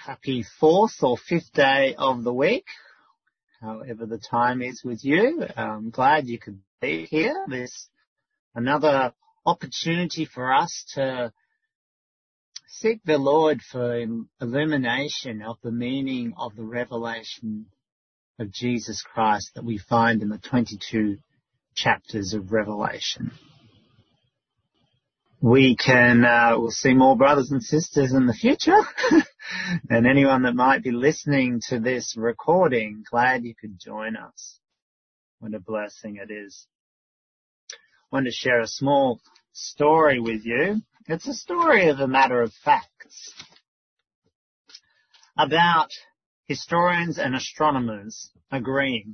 Happy fourth or fifth day of the week, however the time is with you. I'm glad you could be here. There's another opportunity for us to seek the Lord for illumination of the meaning of the revelation of Jesus Christ that we find in the 22 chapters of Revelation. We'll see more brothers and sisters in the future. And anyone that might be listening to this recording, glad you could join us. What a blessing it is. I want to share a small story with you. It's a story of a matter of facts about historians and astronomers agreeing.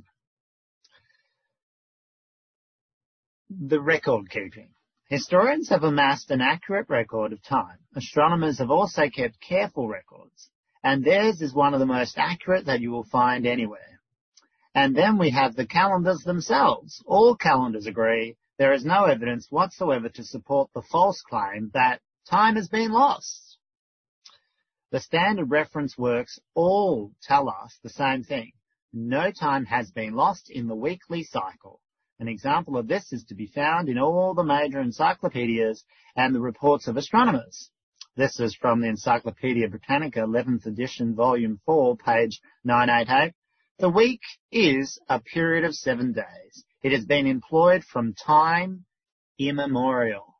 The record keeping. Historians have amassed an accurate record of time. Astronomers have also kept careful records, and theirs is one of the most accurate that you will find anywhere. And then we have the calendars themselves. All calendars agree there is no evidence whatsoever to support the false claim that time has been lost. The standard reference works all tell us the same thing. No time has been lost in the weekly cycle. An example of this is to be found in all the major encyclopedias and the reports of astronomers. This is from the Encyclopedia Britannica, 11th edition, volume 4, page 988. The week is a period of 7 days. It has been employed from time immemorial.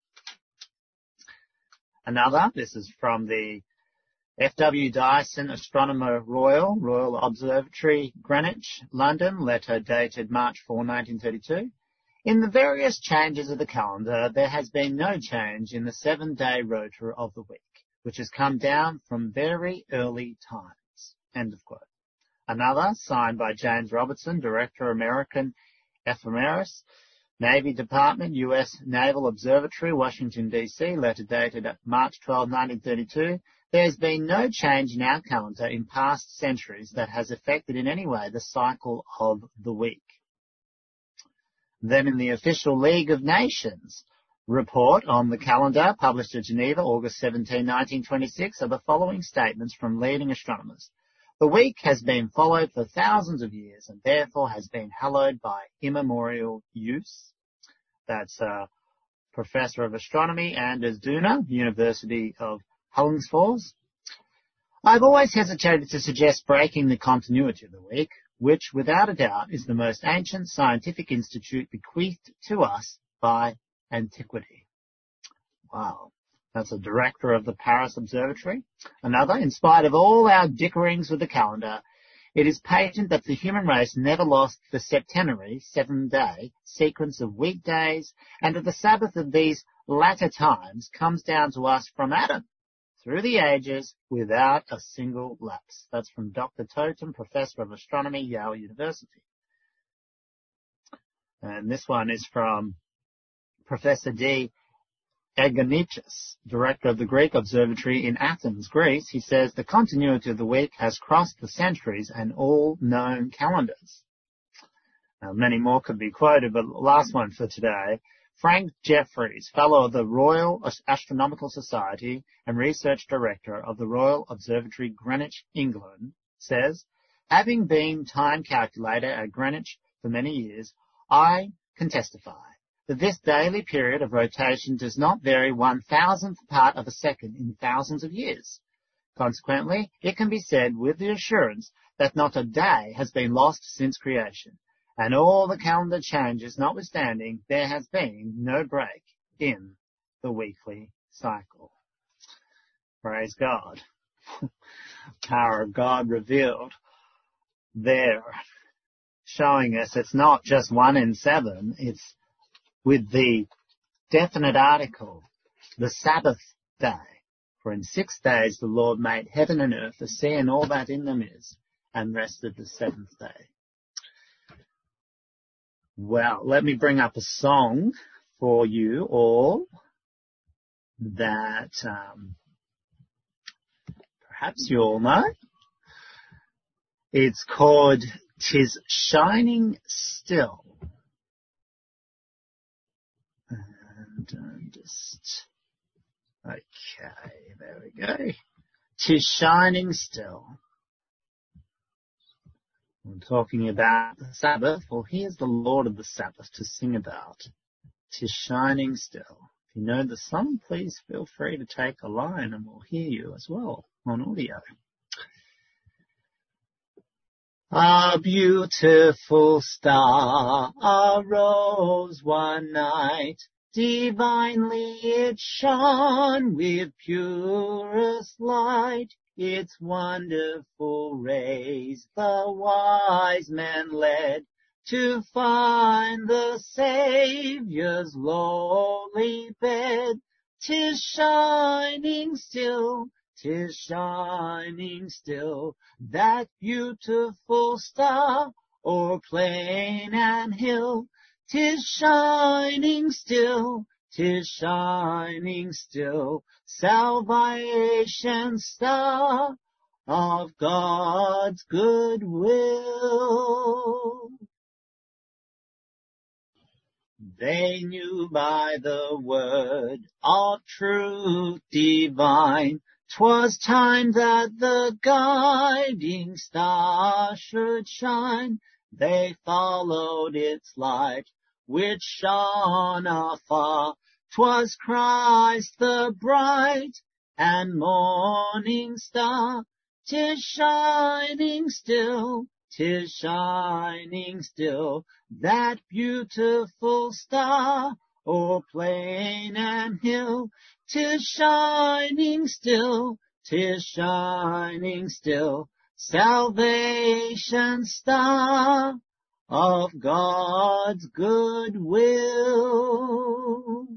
Another, this is from the F.W. Dyson, Astronomer Royal Observatory, Greenwich, London, letter dated March 4, 1932. In the various changes of the calendar, there has been no change in the 7-day rota of the week, which has come down from very early times. End of quote. Another, signed by James Robertson, Director, American Ephemeris, Navy Department, U.S. Naval Observatory, Washington, D.C., letter dated March 12, 1932. There has been no change in our calendar in past centuries that has affected in any way the cycle of the week. Then in the official League of Nations report on the calendar published at Geneva, August 17, 1926, are the following statements from leading astronomers. The week has been followed for thousands of years and therefore has been hallowed by immemorial use. That's Professor of Astronomy Anders Duna, University of Hellingsfors. I've always hesitated to suggest breaking the continuity of the week, which without a doubt is the most ancient scientific institute bequeathed to us by antiquity. Wow. That's a director of the Paris Observatory. Another, in spite of all our dickerings with the calendar, it is patent that the human race never lost the septenary, 7-day, sequence of weekdays, and that the Sabbath of these latter times comes down to us from Adam, through the ages, without a single lapse. That's from Dr. Totem, Professor of Astronomy, Yale University. And this one is from Professor D. Agonitis, Director of the Greek Observatory in Athens, Greece. He says, the continuity of the week has crossed the centuries and all known calendars. Now, many more could be quoted, but last one for today. Frank Jeffries, Fellow of the Royal Astronomical Society and Research Director of the Royal Observatory, Greenwich, England, says, having been time calculator at Greenwich for many years, I can testify that this daily period of rotation does not vary 1,000th part of a second in thousands of years. Consequently, it can be said with the assurance that not a day has been lost since creation, and all the calendar changes notwithstanding, there has been no break in the weekly cycle. Praise God. Power of God revealed there, showing us it's not just 1 in 7, it's with the definite article, the Sabbath day. For in 6 days the Lord made heaven and earth, the sea and all that in them is, and rested the 7th day. Well, let me bring up a song for you all that perhaps you all know. It's called "'Tis Shining Still." And just, okay, there we go. 'Tis shining still. We're talking about the Sabbath. Well, here's the Lord of the Sabbath to sing about. 'Tis shining still. If you know the song, please feel free to take a line and we'll hear you as well on audio. A beautiful star arose one night. Divinely it shone with purest light. Its wonderful rays the wise men led to find the Saviour's lowly bed. 'Tis shining still, 'tis shining still, that beautiful star o'er plain and hill. 'Tis shining still, 'tis shining still, salvation's star of God's good will. They knew by the word of truth divine 'twas time that the guiding star should shine. They followed its light, which shone afar. 'Twas Christ the bright and morning star. 'Tis shining still, 'tis shining still, that beautiful star o'er plain and hill. 'Tis shining still, 'tis shining still, salvation's star of God's good will.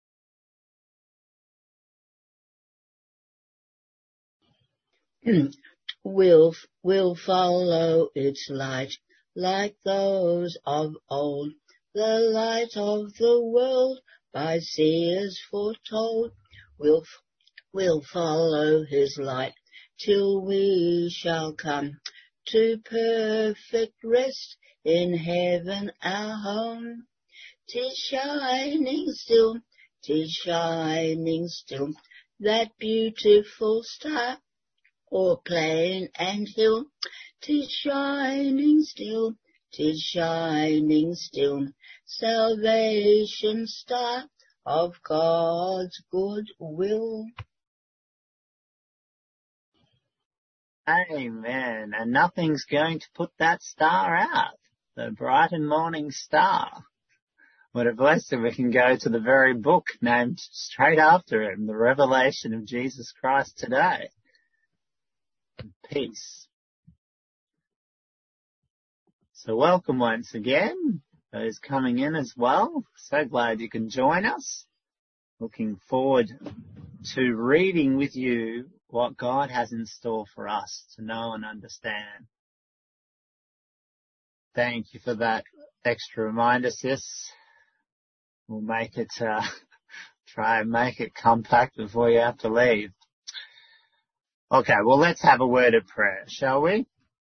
We'll follow its light like those of old, the light of the world by seers foretold. We'll follow his light till we shall come to perfect rest in heaven our home. 'Tis shining still, 'tis shining still, that beautiful star o'er plain and hill. 'Tis shining still, 'tis shining still, salvation's star of God's good will. Amen. And nothing's going to put that star out. The bright and morning star. What a blessing. We can go to the very book named straight after him, the Revelation of Jesus Christ today. Peace. So welcome once again, those coming in as well. So glad you can join us. Looking forward to reading with you what God has in store for us to know and understand. Thank you for that extra reminder, sis. We'll make it, try and make it compact before you have to leave. Okay, well, let's have a word of prayer, shall we?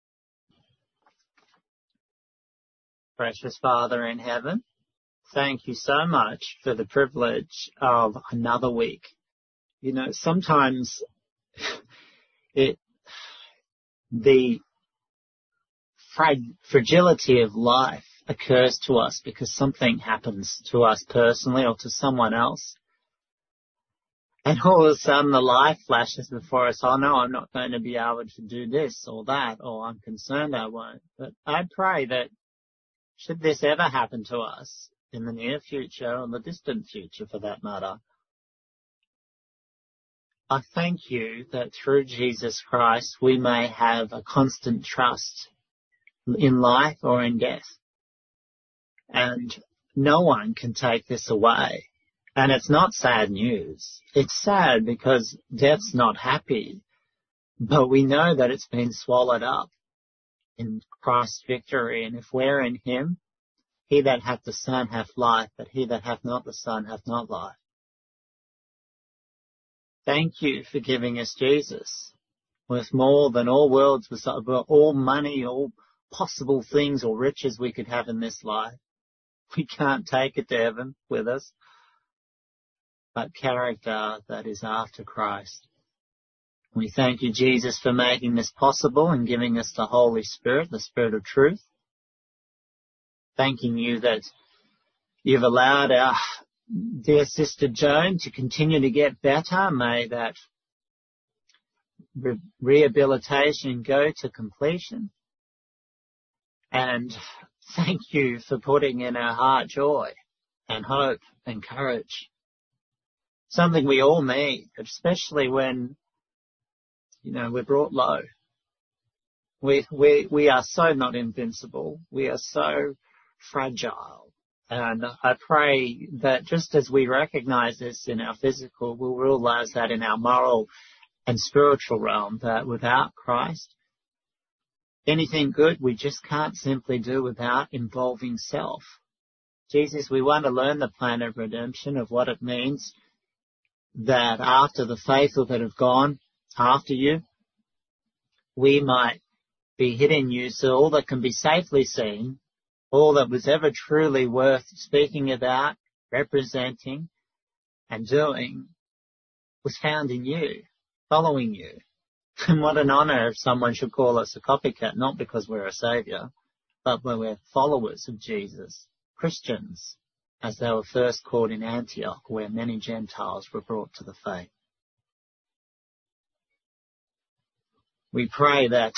Precious Father in heaven, thank you so much for the privilege of another week. You know, sometimes the fragility of life occurs to us because something happens to us personally or to someone else. And all of a sudden the life flashes before us, oh no, I'm not going to be able to do this or that, or I'm concerned I won't. But I pray that should this ever happen to us in the near future or the distant future for that matter, I thank you that through Jesus Christ we may have a constant trust in life or in death. And no one can take this away. And it's not sad news. It's sad because death's not happy, but we know that it's been swallowed up in Christ's victory. And if we're in him, he that hath the Son hath life, but he that hath not the Son hath not life. Thank you for giving us Jesus, worth more than all worlds, all money, all possible things or riches we could have in this life. We can't take it to heaven with us, but character that is after Christ. We thank you, Jesus, for making this possible and giving us the Holy Spirit, the Spirit of truth. Thanking you that you've allowed our dear sister Joan to continue to get better. May that rehabilitation go to completion. And thank you for putting in our heart joy and hope and courage. Something we all need, especially when, we're brought low. We are so not invincible. We are so fragile. And I pray that just as we recognize this in our physical, we'll realize that in our moral and spiritual realm, that without Christ, anything good we just can't simply do without involving self. Jesus, we want to learn the plan of redemption, of what it means that after the faithful that have gone after you, we might be hid in you, so all that can be safely seen, all that was ever truly worth speaking about, representing, and doing was found in you, following you. And what an honour if someone should call us a copycat, not because we're a saviour, but when we're followers of Jesus, Christians, as they were first called in Antioch, where many Gentiles were brought to the faith. We pray that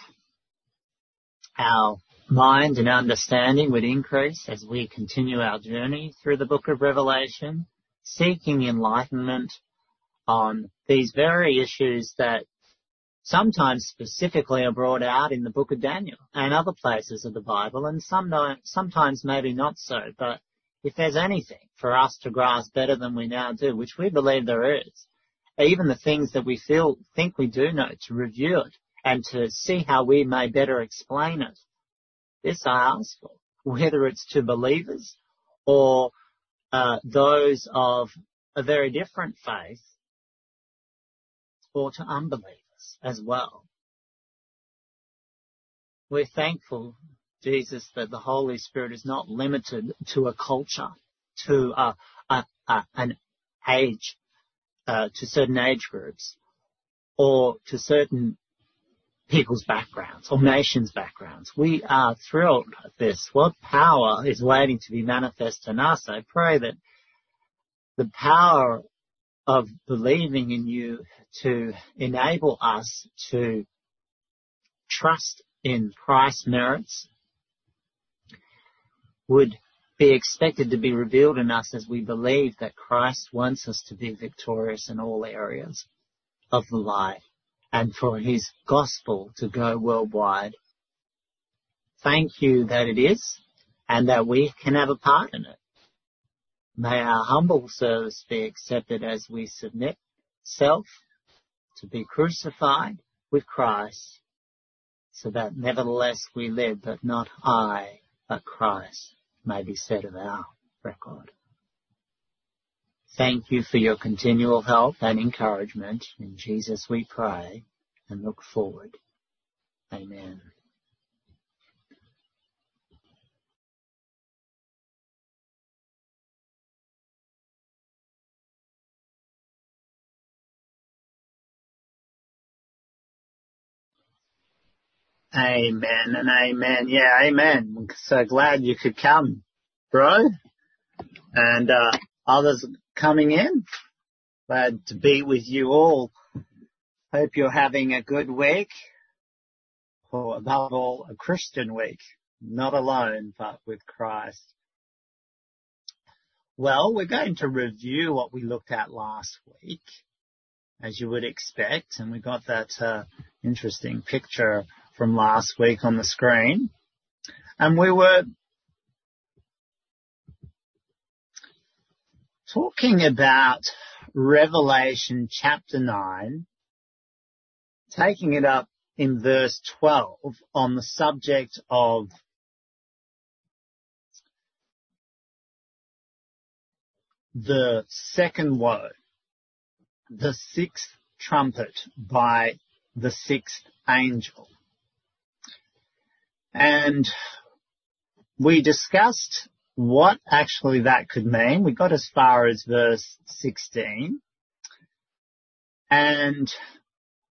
our mind and understanding would increase as we continue our journey through the book of Revelation, seeking enlightenment on these very issues that sometimes specifically are brought out in the book of Daniel and other places of the Bible, and sometimes maybe not so. But if there's anything for us to grasp better than we now do, which we believe there is, even the things that we think we do know, to review it and to see how we may better explain it, this I ask for, whether it's to believers or those of a very different faith, or to unbelievers as well. We're thankful, Jesus, that the Holy Spirit is not limited to a culture, to an age, to certain age groups, or to certain people's backgrounds or nations' backgrounds. We are thrilled at this. What power is waiting to be manifest in us? I pray that the power of believing in you to enable us to trust in Christ's merits would be expected to be revealed in us as we believe that Christ wants us to be victorious in all areas of the life and for his gospel to go worldwide. Thank you that it is and that we can have a part in it. May our humble service be accepted as we submit self to be crucified with Christ, so that nevertheless we live, but not I, but Christ may be said of our record. Thank you for your continual help and encouragement. In Jesus we pray and look forward. Amen. Amen and amen. Yeah, amen. I'm so glad you could come, bro. And others coming in. Glad to be with you all. Hope you're having a good week, or above all, a Christian week. Not alone, but with Christ. Well, we're going to review what we looked at last week, as you would expect. And we got that interesting picture from last week on the screen. And we were talking about Revelation chapter 9, taking it up in verse 12 on the subject of the second woe, the sixth trumpet by the sixth angel. And we discussed what actually that could mean. We got as far as verse 16. And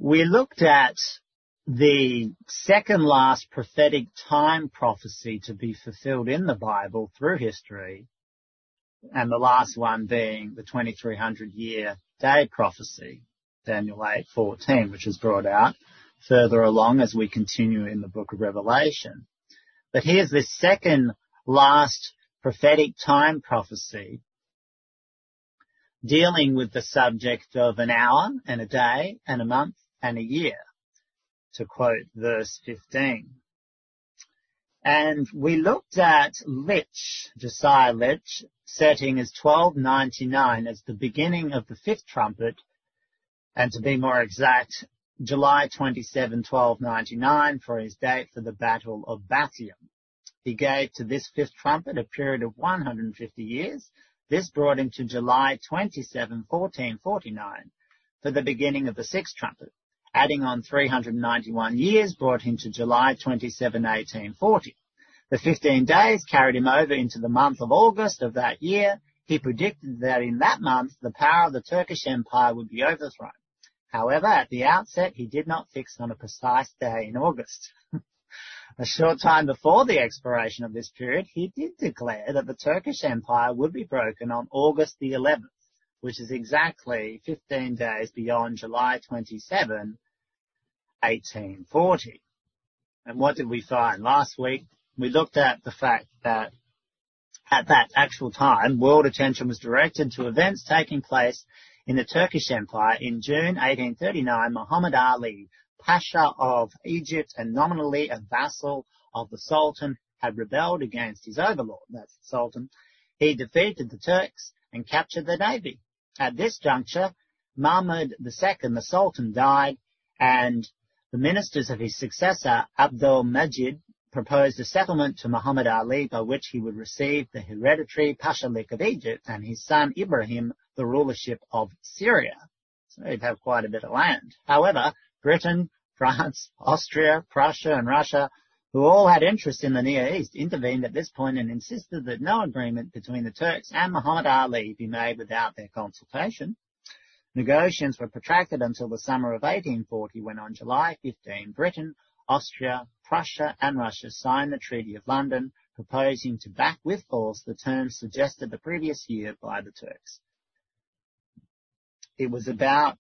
We looked at the second last prophetic time prophecy to be fulfilled in the Bible through history, and the last one being the 2300-year day prophecy, Daniel 8:14, which is brought out further along as we continue in the book of Revelation. But here's this second last prophetic time prophecy dealing with the subject of an hour and a day and a month and a year, to quote verse 15. And we looked at Josiah Litch, setting as 1299 as the beginning of the fifth trumpet, and to be more exact, July 27, 1299 for his date for the Battle of Batium. He gave to this fifth trumpet a period of 150 years. This brought him to July 27, 1449 for the beginning of the sixth trumpet. Adding on 391 years brought him to July 27, 1840. The 15 days carried him over into the month of August of that year. He predicted that in that month the power of the Turkish Empire would be overthrown. However, at the outset, he did not fix on a precise day in August. A short time before the expiration of this period, he did declare that the Turkish Empire would be broken on August the 11th, which is exactly 15 days beyond July 27, 1840. And what did we find? Last week, we looked at the fact that at that actual time, world attention was directed to events taking place in the Turkish Empire. In June 1839, Muhammad Ali, Pasha of Egypt and nominally a vassal of the Sultan, had rebelled against his overlord, that's the Sultan. He defeated the Turks and captured the navy. At this juncture, Mahmud II, the Sultan, died, and the ministers of his successor, Abdul Majid, proposed a settlement to Muhammad Ali by which he would receive the hereditary Pashalik of Egypt and his son Ibrahim the rulership of Syria. So he'd have quite a bit of land. However, Britain, France, Austria, Prussia and Russia, who all had interest in the Near East, intervened at this point and insisted that no agreement between the Turks and Muhammad Ali be made without their consultation. Negotiations were protracted until the summer of 1840 when on July 15, Britain, Austria, Prussia and Russia signed the Treaty of London, proposing to back with force the terms suggested the previous year by the Turks. It was about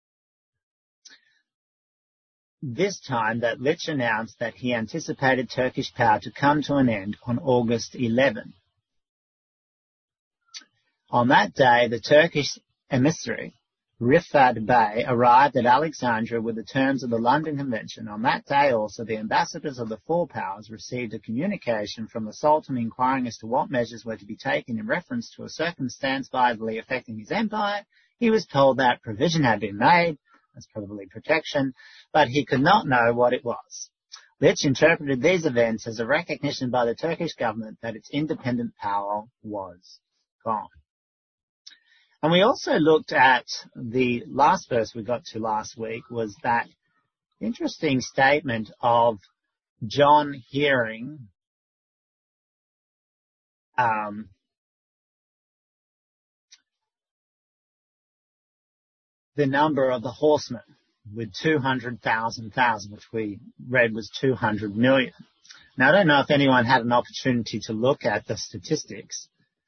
this time that Litch announced that he anticipated Turkish power to come to an end on August 11. On that day, the Turkish emissary, Rifat Bey, arrived at Alexandria with the terms of the London Convention. On that day also, the ambassadors of the four powers received a communication from the Sultan inquiring as to what measures were to be taken in reference to a circumstance vitally affecting his empire. He was told that provision had been made, that's probably protection, but he could not know what it was. Litch interpreted these events as a recognition by the Turkish government that its independent power was gone. And we also looked at the last verse we got to last week was that interesting statement of John hearing the number of the horsemen with 200,000, which we read was 200 million. Now, I don't know if anyone had an opportunity to look at the statistics.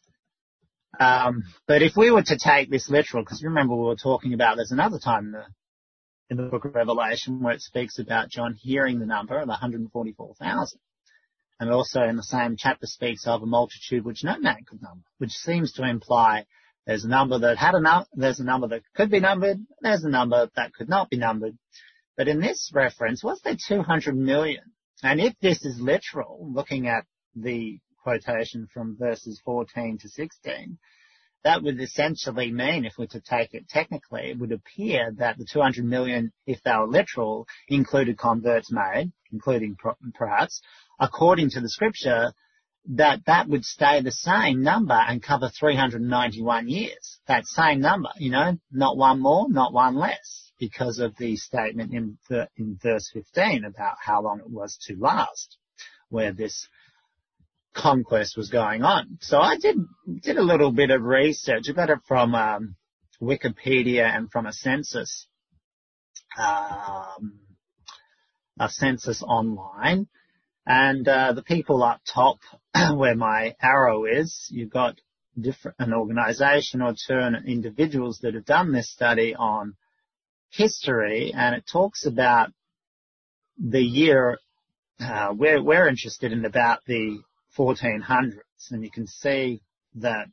But if we were to take this literal, because remember we were talking about, there's another time in the book of Revelation where it speaks about John hearing the number of 144,000. And also in the same chapter speaks of a multitude which no man could number, which seems to imply there's a number that there's a number that could be numbered, there's a number that could not be numbered. But in this reference, what's there 200 million? And if this is literal, looking at the quotation from verses 14 to 16, that would essentially mean, if we're to take it technically, it would appear that the 200 million, if they were literal, included converts made, including perhaps, according to the scripture, that would stay the same number and cover 391 years. That same number, not one more, not one less, because of the statement in verse 15 about how long it was to last, where this conquest was going on. So I did a little bit of research. I got it from Wikipedia and from a census. a census online. And the people up top, where my arrow is, you've got an organisation or two individuals that have done this study on history, and it talks about the year we're interested in, about the 1400s, and you can see that,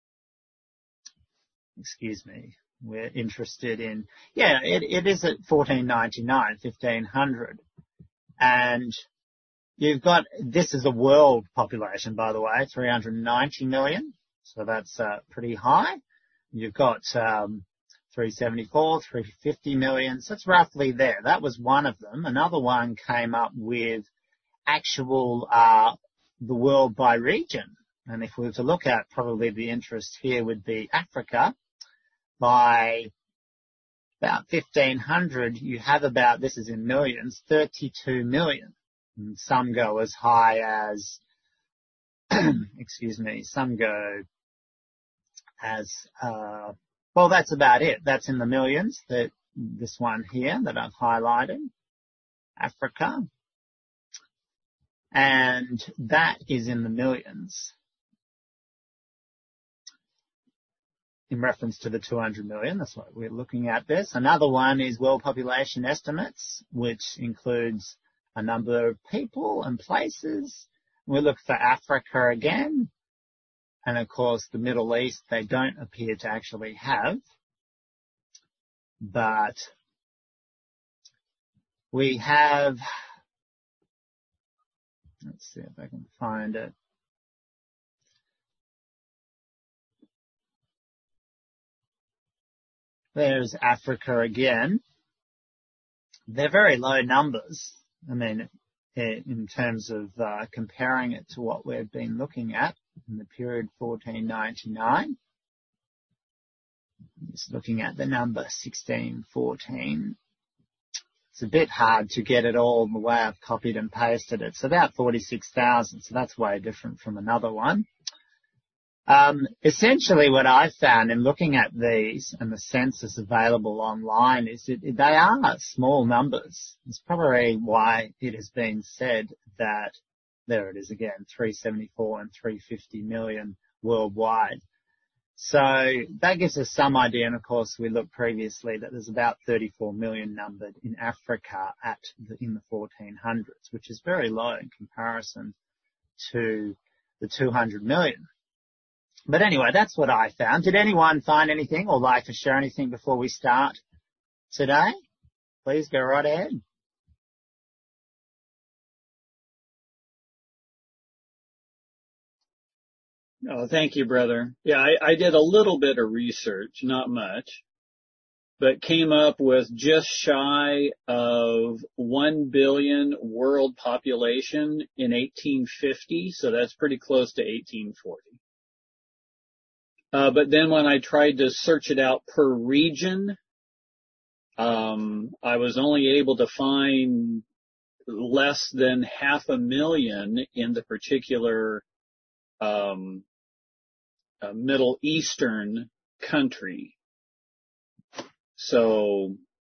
we're interested in, it is at 1499, 1500, and you've got, this is a world population, by the way, 390 million, so that's pretty high. You've got 374, 350 million, so it's roughly there. That was one of them. Another one came up with actual the world by region. And if we were to look at, probably the interest here would be Africa. By about 1500, you have about, this is in millions, 32 million. And some go as high as, some go as, well, that's about it. That's in the millions, this one here that I've highlighted, Africa. And that is in the millions in reference to the 200 million. That's why we're looking at this. Another one is world population estimates, which includes a number of people and places. We look for Africa again. And of course, the Middle East, they don't appear to actually have. But we have, let's see if I can find it. There's Africa again. They're very low numbers. I mean, in terms of comparing it to what we've been looking at in the period 1499. Just looking at the number 1614. It's a bit hard to get it all the way I've copied and pasted it. It's about 46,000, so that's way different from another one. Essentially what I've found in looking at these and the census available online is that they are small numbers. It's probably why it has been said that, there it is again, 374 and 350 million worldwide. So that gives us some idea, and of course we looked previously that there's about 34 million numbered in Africa in the 1400s, which is very low in comparison to the 200 million. But anyway, that's what I found. Did anyone find anything or like to share anything before we start today? Please go right ahead. Oh, thank you, brother. Yeah, I did a little bit of research, not much, but came up with just shy of 1 billion world population in 1850, so that's pretty close to 1840. But then when I tried to search it out per region, I was only able to find less than 500,000 in the particular Middle Eastern country. So,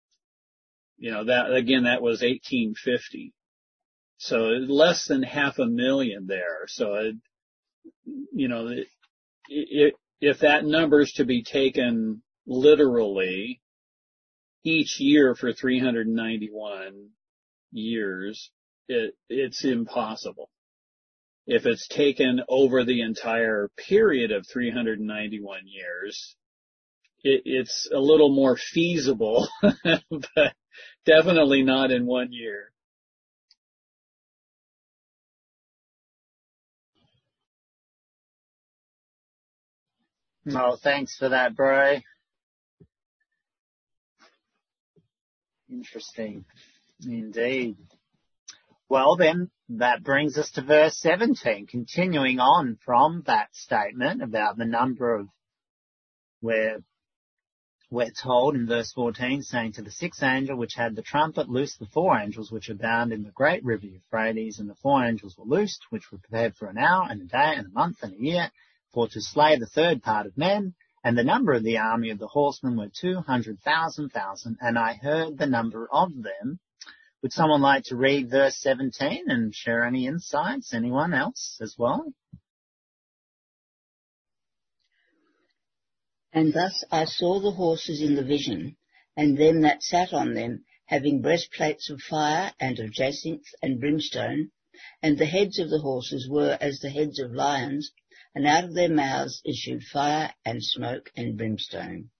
that was 1850. So less than 500,000 there. So, if that number is to be taken literally each year for 391 years, it's impossible. If it's taken over the entire period of 391 years, it's a little more feasible, but definitely not in 1 year. Oh, thanks for that, bro. Interesting. Indeed. Well, then, that brings us to verse 17, continuing on from that statement about the number of, where we're told in verse 14, saying, to the sixth angel which had the trumpet, loose the 4 angels which are bound in the great river Euphrates, and the 4 angels were loosed, which were prepared for an hour and a day and a month and a year, for to slay the third part of men, And the number of the army of the horsemen were 200,000, and I heard the number of them. Would someone like to read verse 17 and share any insights? Anyone else as well? And thus I saw the horses in the vision, and them that sat on them, having breastplates of fire and of jacinth and brimstone, and the heads of the horses were as the heads of lions, and out of their mouths issued fire and smoke and brimstone.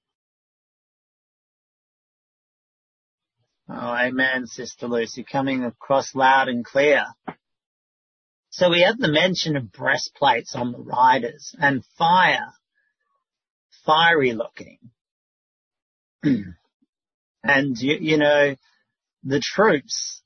Oh, amen, Sister Lucy, coming across loud and clear. So we have the mention of breastplates on the riders and fire, fiery looking. And, you know, the troops,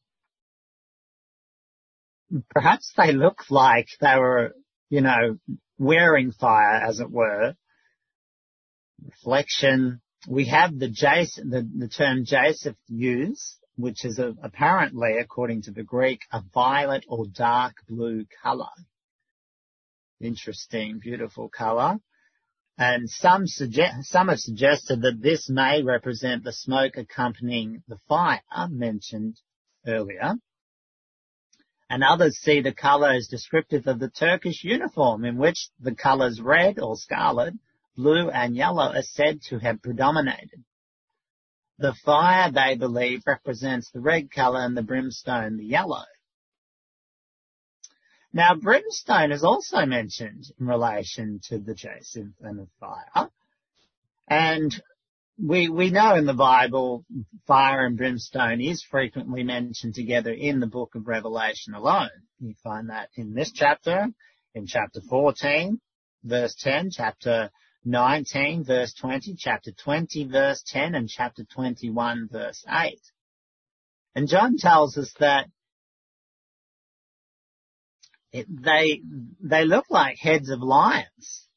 perhaps they look like they were, you know, wearing fire, as it were. Reflection. We have the term jacinth used, which is apparently, according to the Greek, a violet or dark blue colour. Interesting, beautiful colour. And some have suggested that this may represent the smoke accompanying the fire mentioned earlier. And others see the colour as descriptive of the Turkish uniform, in which the colours red or scarlet, blue and yellow are said to have predominated. The fire, they believe, represents the red colour and the brimstone, the yellow. Now, brimstone is also mentioned in relation to the jacinth and the fire. And we know in the Bible, fire and brimstone is frequently mentioned together in the book of Revelation alone. You find that in this chapter, in chapter 14, verse 10, chapter 19, verse 20, chapter 20, verse 10, and chapter 21, verse 8. And John tells us that they look like heads of lions.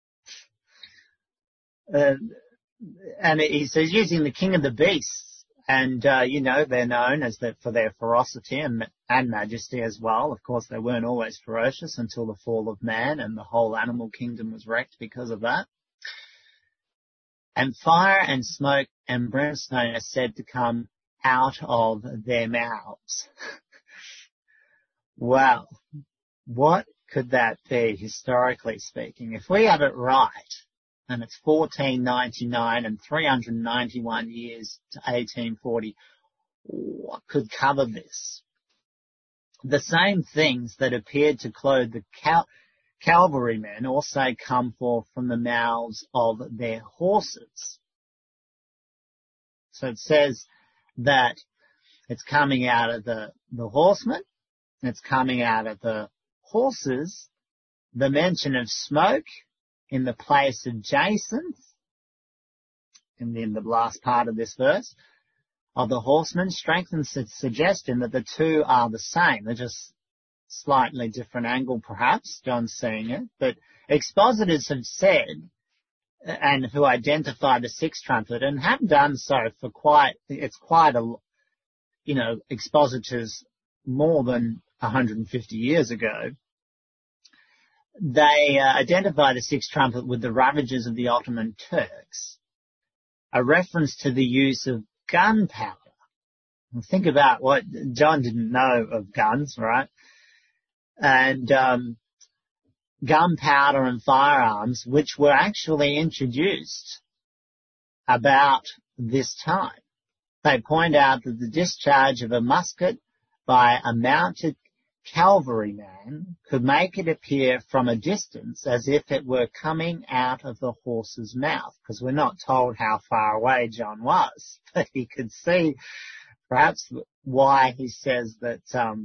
And he says, using the king of the beasts, and, you know, they're known as for their ferocity and majesty as well. Of course, they weren't always ferocious until the fall of man, and the whole animal kingdom was wrecked because of that. And fire and smoke and brimstone are said to come out of their mouths. Wow. What could that be, historically speaking? If we have it right, and it's 1499 and 391 years to 1840, what could cover this? The same things that appeared to clothe the cavalrymen also come forth from the mouths of their horses. So it says that it's coming out of the horsemen, it's coming out of the horses, the mention of smoke in the place of jacinth, in the last part of this verse, of the horsemen, strengthens the suggestion that the two are the same. They're just slightly different angle, perhaps. John's seeing it. But expositors have said, and who identify the sixth trumpet, and have done so for expositors more than 150 years ago, they identify the sixth trumpet with the ravages of the Ottoman Turks, a reference to the use of gunpowder. Think about what John didn't know of guns, right? And gunpowder and firearms, which were actually introduced about this time. They point out that the discharge of a musket by a mounted cavalryman could make it appear from a distance as if it were coming out of the horse's mouth, because we're not told how far away John was, but he could see perhaps why he says that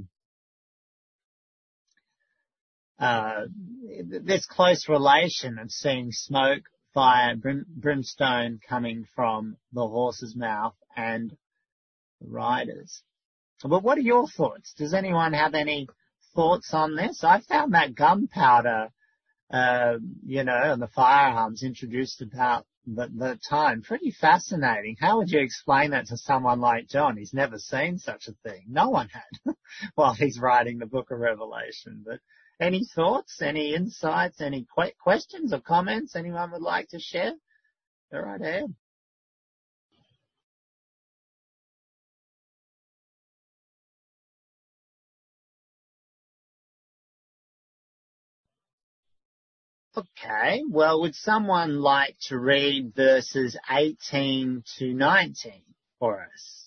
this close relation of seeing smoke, fire, brimstone coming from the horse's mouth and the riders. But what are your thoughts? Does anyone have any thoughts on this? I found that gunpowder, and the firearms introduced about the time pretty fascinating. How would you explain that to someone like John? He's never seen such a thing. No one had while he's writing the book of Revelation. But Any thoughts, any insights, any questions or comments anyone would like to share? Go right ahead. Okay, well, would someone like to read verses 18 to 19 for us?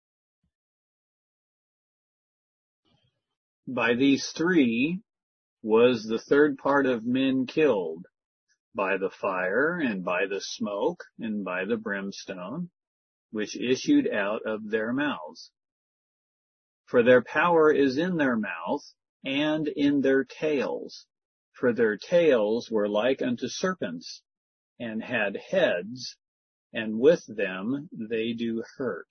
By these three was the third part of men killed, by the fire, and by the smoke, and by the brimstone, which issued out of their mouths. For their power is in their mouth, and in their tails. For their tails were like unto serpents, and had heads, and with them they do hurt.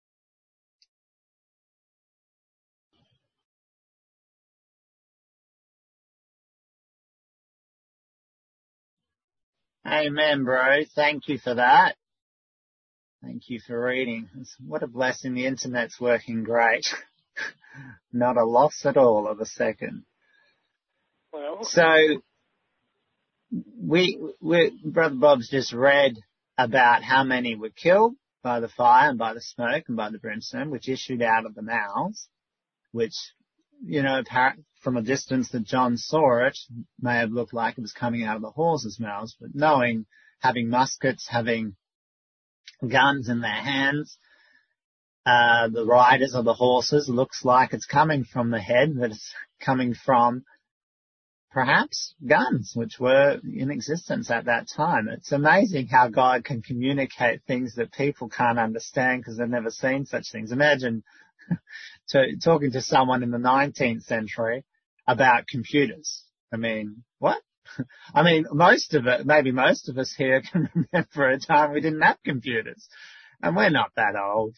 Amen, bro. Thank you for that. Thank you for reading. What a blessing. The internet's working great. Not a loss at all of a second. Well, So, Brother Bob's just read about how many were killed by the fire and by the smoke and by the brimstone, which issued out of the mouths, which, from a distance that John saw it, may have looked like it was coming out of the horses' mouths, but having muskets, having guns in their hands, the riders of the horses, looks like it's coming from the head, but it's coming from perhaps guns, which were in existence at that time. It's amazing how God can communicate things that people can't understand because they've never seen such things. Imagine talking to someone in the 19th century about computers. I mean, what? I mean, most of us here can remember a time we didn't have computers. And we're not that old,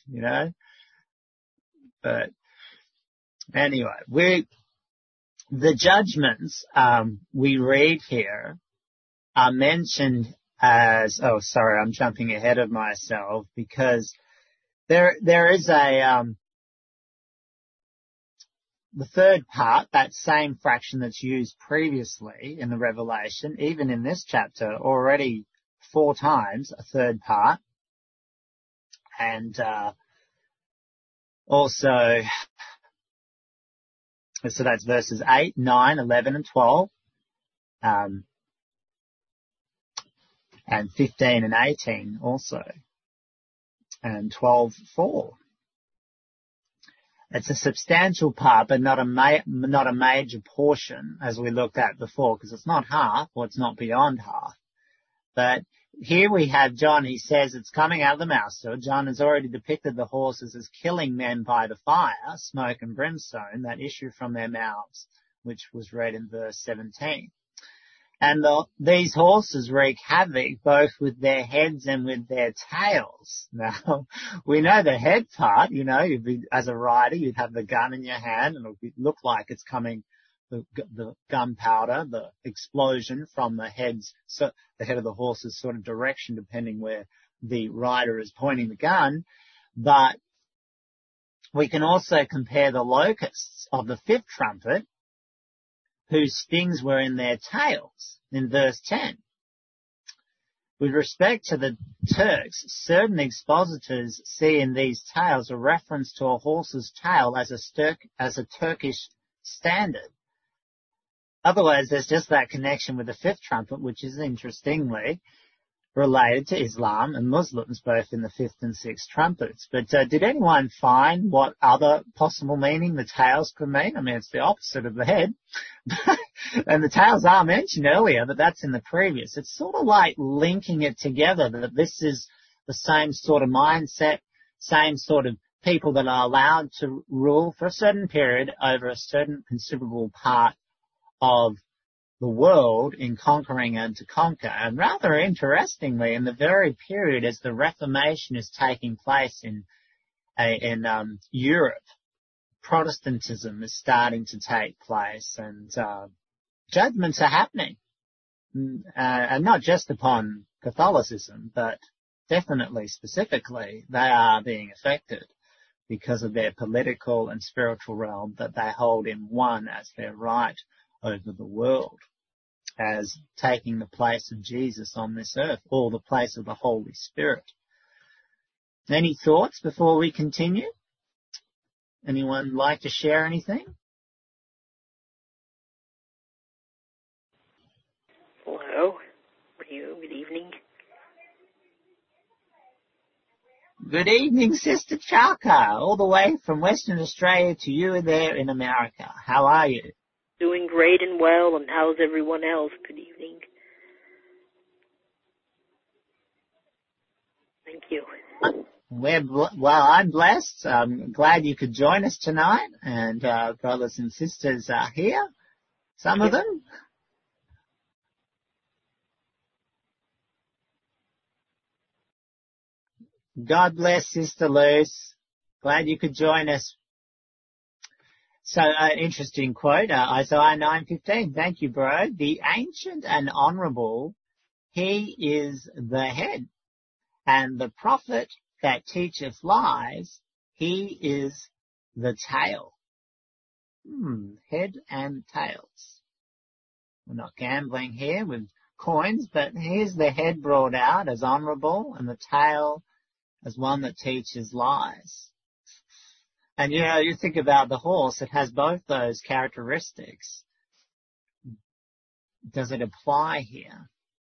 But anyway, the judgments we read here are mentioned as, I'm jumping ahead of myself because there is the third part, that same fraction that's used previously in the Revelation, even in this chapter, already 4 times, a third part. And also, so that's verses 8, 9, 11, and 12, and 15 and 18 also, and 12:4. It's a substantial part, but not a major portion, as we looked at before, because it's not half, or it's not beyond half. But here we have John. He says it's coming out of the mouth. So John has already depicted the horses as killing men by the fire, smoke and brimstone that issue from their mouths, which was read in verse 17. And these horses wreak havoc both with their heads and with their tails. Now, we know the head part, as a rider, you'd have the gun in your hand and it would look like it's coming, the gunpowder, the explosion from the heads, so the head of the horse's sort of direction, depending where the rider is pointing the gun. But we can also compare the locusts of the 5th trumpet, whose stings were in their tails, in verse 10. With respect to the Turks, certain expositors see in these tails a reference to a horse's tail as a Turkish standard. Otherwise, there's just that connection with the 5th trumpet, which is interestingly related to Islam and Muslims, both in the 5th and 6th trumpets. But did anyone find what other possible meaning the tails could mean? I mean, it's the opposite of the head. And the tails are mentioned earlier, but that's in the previous. It's sort of like linking it together, that this is the same sort of mindset, same sort of people that are allowed to rule for a certain period over a certain considerable part of the world in conquering and to conquer. And rather interestingly, in the very period as the Reformation is taking place in Europe, Protestantism is starting to take place, and judgments are happening, and not just upon Catholicism, but definitely, specifically, they are being affected because of their political and spiritual realm that they hold in one as their right over the world as taking the place of Jesus on this earth, or the place of the Holy Spirit. Any thoughts before we continue? Anyone like to share anything? Hello. Good evening. Good evening, Sister Chaka, all the way from Western Australia to you there in America. How are you? Doing great and well, and how's everyone else? Good evening. Thank you. I'm blessed. I'm glad you could join us tonight, and brothers and sisters are here, some of them. God bless, Sister Luce. Glad you could join us. So, interesting quote, Isaiah 9:15. Thank you, bro. The ancient and honorable, he is the head, and the prophet that teacheth lies, he is the tail. Head and tails. We're not gambling here with coins, but here's the head brought out as honorable, and the tail as one that teaches lies. And you think about the horse, it has both those characteristics. Does it apply here?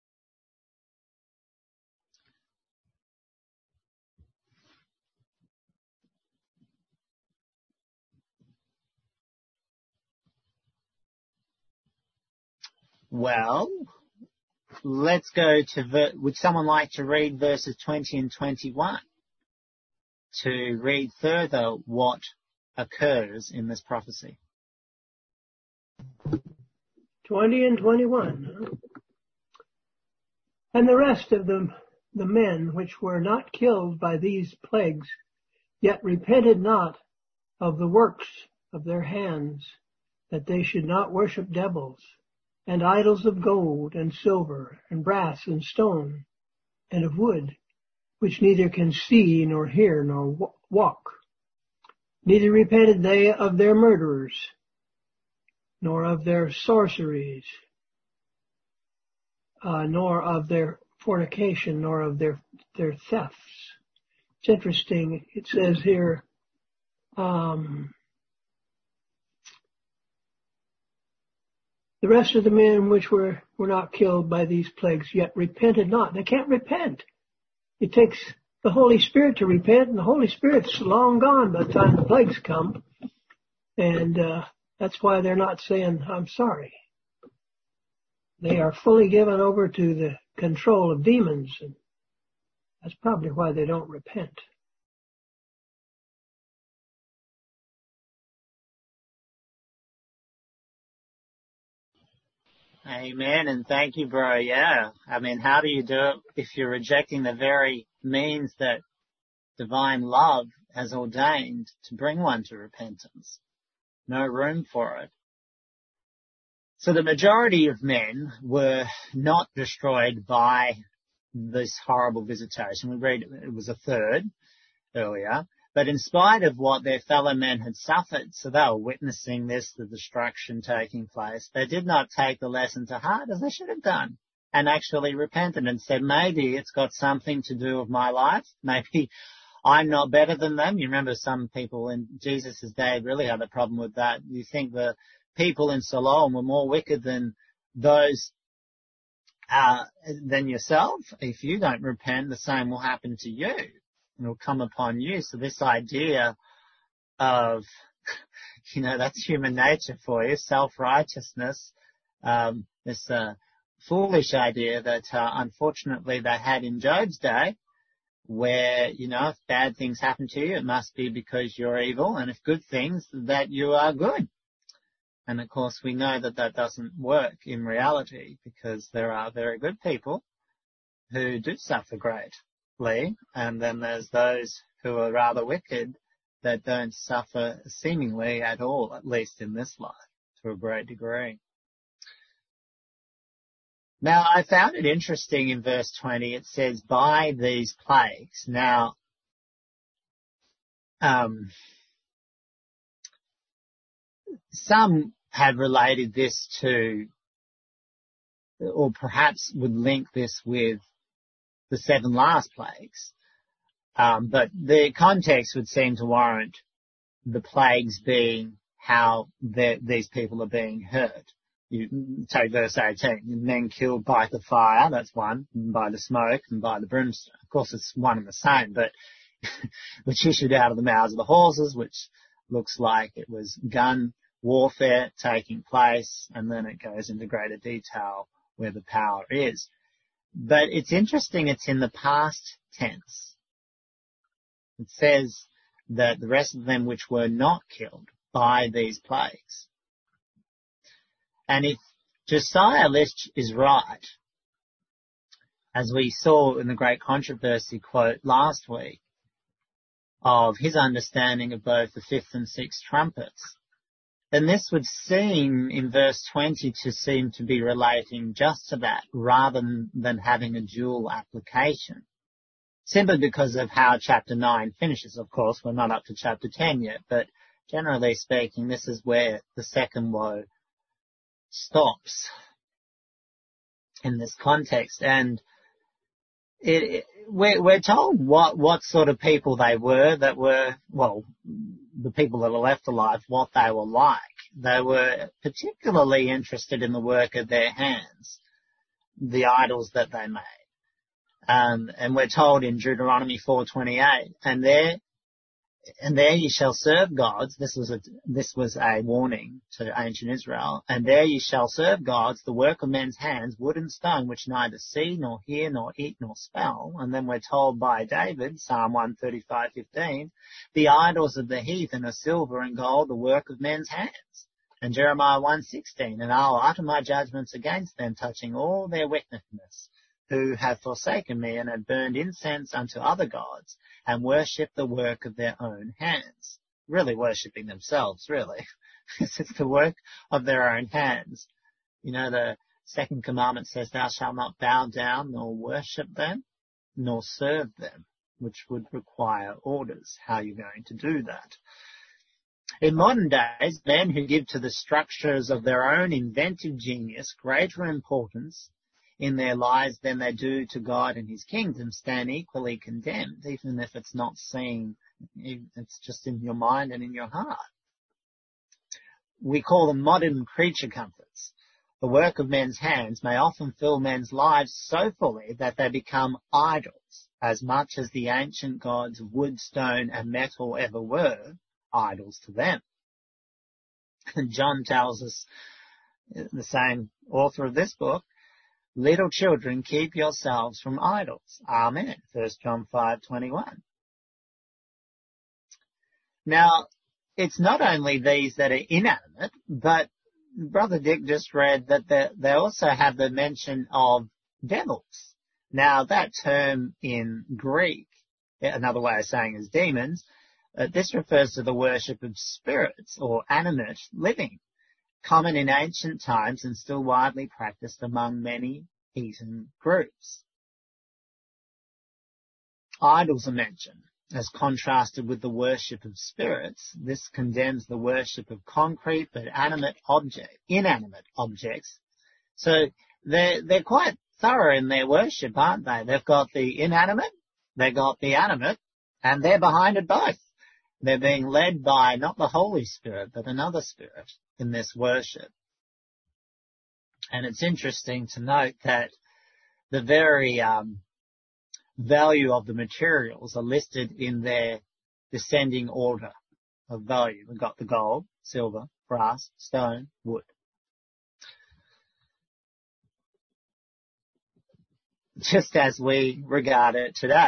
Well, let's go to, would someone like to read verses 20 and 21 to read further what occurs in this prophecy? 20 and 21. And the rest of the men which were not killed by these plagues, yet repented not of the works of their hands, that they should not worship devils, and idols of gold and silver and brass and stone, and of wood, which neither can see nor hear nor walk. Neither repented they of their murderers, nor of their sorceries, nor of their fornication, nor of their thefts. It's interesting. It says here, the rest of the men which were not killed by these plagues, yet repented not. They can't repent. It takes the Holy Spirit to repent, and the Holy Spirit's long gone by the time the plagues come. And that's why they're not saying, I'm sorry. They are fully given over to the control of demons, and that's probably why they don't repent. Amen, and thank you, bro. Yeah, I mean, how do you do it if you're rejecting the very means that divine love has ordained to bring one to repentance? No room for it. So the majority of men were not destroyed by this horrible visitation. We read it was a third earlier. But in spite of what their fellow men had suffered, so they were witnessing this, the destruction taking place, they did not take the lesson to heart as they should have done, and actually repented and said, maybe it's got something to do with my life. Maybe I'm not better than them. You remember some people in Jesus' day really had a problem with that. You think the people in Siloam were more wicked than those than yourself. If you don't repent, the same will happen to you. It will come upon you. So this idea of, that's human nature for you, self-righteousness, this foolish idea that unfortunately they had in Job's day, where, if bad things happen to you, it must be because you're evil, and if good things, that you are good. And of course we know that that doesn't work in reality, because there are very good people who do suffer greatly, and then there's those who are rather wicked that don't suffer seemingly at all, at least in this life, to a great degree. Now, I found it interesting in verse 20, it says, by these plagues. Now, some have related this to, or perhaps would link this with the 7 last plagues. But the context would seem to warrant the plagues being how these people are being hurt. You take verse 18, men killed by the fire, that's one, and by the smoke and by the brimstone. Of course, it's one and the same, but which issued out of the mouths of the horses, which looks like it was gun warfare taking place, and then it goes into greater detail where the power is. But it's interesting, it's in the past tense. It says that the rest of them which were not killed by these plagues. And if Josiah Lisch is right, as we saw in the Great Controversy quote last week, of his understanding of both the 5th and 6th trumpets, then this would seem in verse 20 to seem to be relating just to that rather than having a dual application. Simply because of how chapter 9 finishes. Of course, we're not up to chapter 10 yet, but generally speaking, this is where the second woe stops in this context. And we're told what sort of people they were that were, well, the people that are left alive, what they were like. They were particularly interested in the work of their hands, the idols that they made. And we're told in Deuteronomy 4:28, and there you shall serve gods. This was a warning to ancient Israel. And there you shall serve gods, the work of men's hands, wood and stone, which neither see nor hear nor eat nor smell. And then we're told by David, Psalm 135:15, the idols of the heathen are silver and gold, the work of men's hands. And Jeremiah 1:16, and I'll utter my judgments against them, touching all their wickedness, who have forsaken me and have burned incense unto other gods, and worship the work of their own hands. Really worshipping themselves, really. It's the work of their own hands. You know, the second commandment says, thou shalt not bow down nor worship them, nor serve them, which would require orders how you're going to do that. In modern days, men who give to the structures of their own inventive genius greater importance in their lives than they do to God and his kingdom stand equally condemned, even if it's not seen, it's just in your mind and in your heart. We call them modern creature comforts. The work of men's hands may often fill men's lives so fully that they become idols, as much as the ancient gods of wood, stone, and metal ever were idols to them. And John tells us, the same author of this book, little children, keep yourselves from idols. Amen. 1 John 5:21. Now, it's not only these that are inanimate, but Brother Dick just read that they also have the mention of devils. Now, that term in Greek, another way of saying is demons, this refers to the worship of spirits or animate living, common in ancient times and still widely practiced among many heathen groups. Idols are mentioned, as contrasted with the worship of spirits. This condemns the worship of concrete but inanimate objects. So they're quite thorough in their worship, aren't they? They've got the inanimate, they've got the animate, and they're behind it both. They're being led by not the Holy Spirit, but another spirit in this worship. And it's interesting to note that the very value of the materials are listed in their descending order of value. We've got the gold, silver, brass, stone, wood. Just as we regard it today.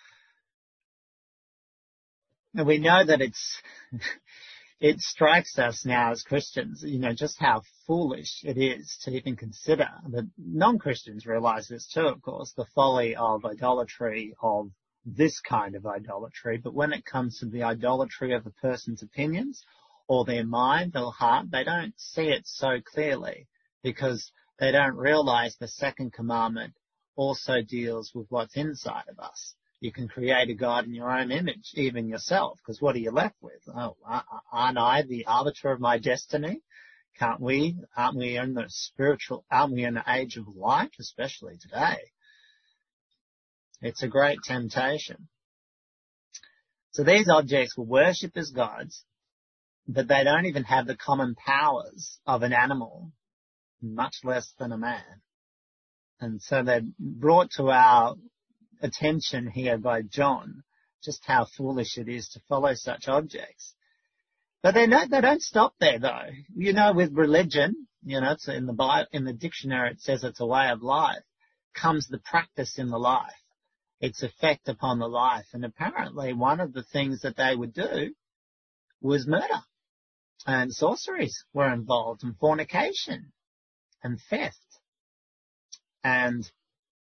And we know that it strikes us now as Christians, just how foolish it is to even consider. That non-Christians realize this too, of course, the folly of idolatry, of this kind of idolatry. But when it comes to the idolatry of a person's opinions or their mind or heart, they don't see it so clearly because they don't realize the second commandment also deals with what's inside of us. You can create a God in your own image, even yourself, because what are you left with? Oh, aren't I the arbiter of my destiny? Can't we? Aren't we in the age of light, especially today? It's a great temptation. So these objects will worship as gods, but they don't even have the common powers of an animal, much less than a man. And so they're brought to our attention here by John, just how foolish it is to follow such objects. But they don't stop there, though. With religion, it's in the dictionary it says it's a way of life, comes the practice in the life, its effect upon the life. And apparently one of the things that they would do was murder. And sorceries were involved, and fornication, and theft. And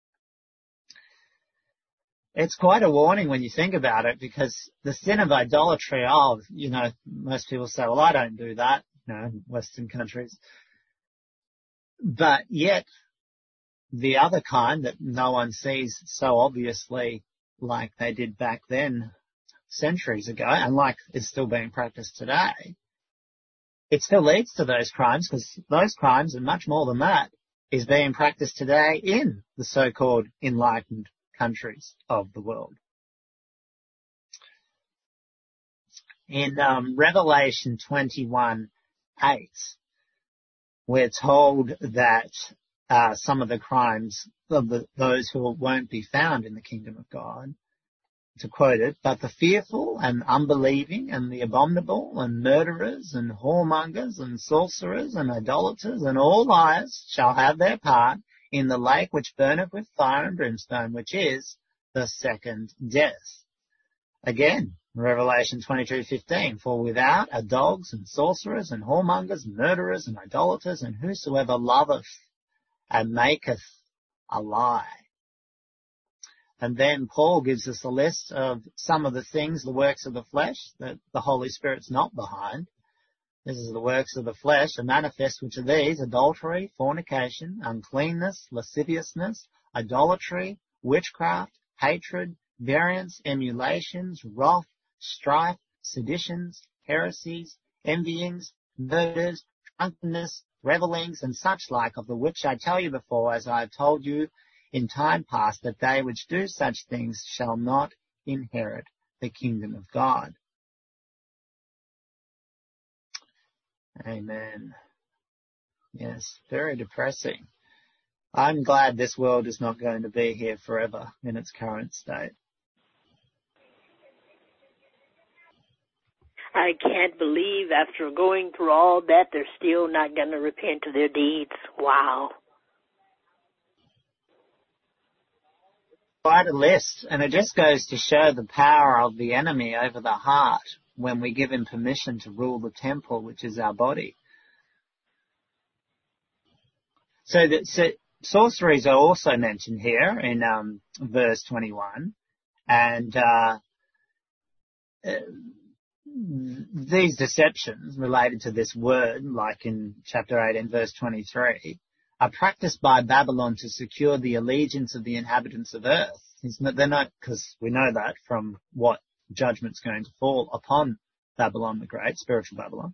it's quite a warning when you think about it, because the sin of idolatry, most people say, well, I don't do that, in Western countries. But yet, the other kind that no one sees so obviously like they did back then, centuries ago, and like is still being practiced today, it still leads to those crimes, because those crimes, and much more than that, is being practiced today in the so-called enlightened countries of the world. In Revelation 21:8, we're told that some of the crimes of those who won't be found in the kingdom of God, to quote it, but the fearful and unbelieving and the abominable and murderers and whoremongers and sorcerers and idolaters and all liars shall have their part in the lake which burneth with fire and brimstone, which is the second death. Again, Revelation 22:15, for without are dogs and sorcerers and whoremongers and murderers and idolaters and whosoever loveth and maketh a lie. And then Paul gives us a list of some of the things, the works of the flesh, that the Holy Spirit's not behind. This is the works of the flesh, are manifest, which are these: adultery, fornication, uncleanness, lasciviousness, idolatry, witchcraft, hatred, variance, emulations, wrath, strife, seditions, heresies, envyings, murders, drunkenness, revellings, and such like, of the which I tell you before, as I have told you in time past, that they which do such things shall not inherit the kingdom of God. Amen. Yes, very depressing. I'm glad this world is not going to be here forever in its current state. I can't believe after going through all that, they're still not going to repent of their deeds. Wow. Quite a list, and it just goes to show the power of the enemy over the heart when we give him permission to rule the temple, which is our body. So sorceries are also mentioned here in verse 21, and these deceptions related to this word, like in chapter 18, verse 23, are practiced by Babylon to secure the allegiance of the inhabitants of earth. They're not, because we know that from what judgment's going to fall upon Babylon the Great, spiritual Babylon.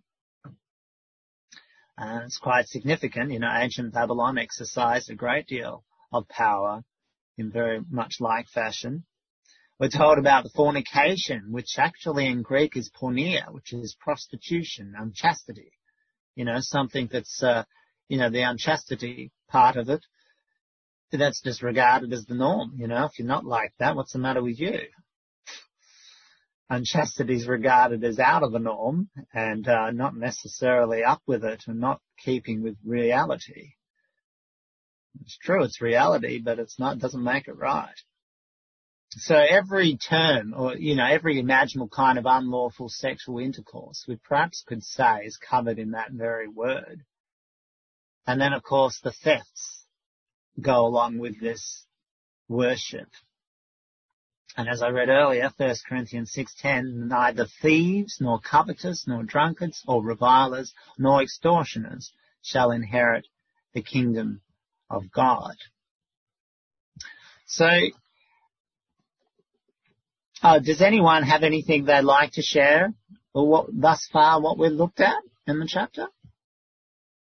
It's quite significant. Ancient Babylon exercised a great deal of power in very much like fashion. We're told about the fornication, which actually in Greek is porneia, which is prostitution, unchastity. Something that's the unchastity part of it, that's just regarded as the norm. If you're not like that, what's the matter with you? Unchastity is regarded as out of the norm and not necessarily up with it and not keeping with reality. It's true, it's reality, but doesn't make it right. So every term, or, every imaginable kind of unlawful sexual intercourse, we perhaps could say is covered in that very word. And then, of course, the thefts go along with this worship. And as I read earlier, 1 Corinthians 6:10, neither thieves, nor covetous, nor drunkards, or revilers, nor extortioners shall inherit the kingdom of God. So, does anyone have anything they'd like to share, or thus far what we've looked at in the chapter?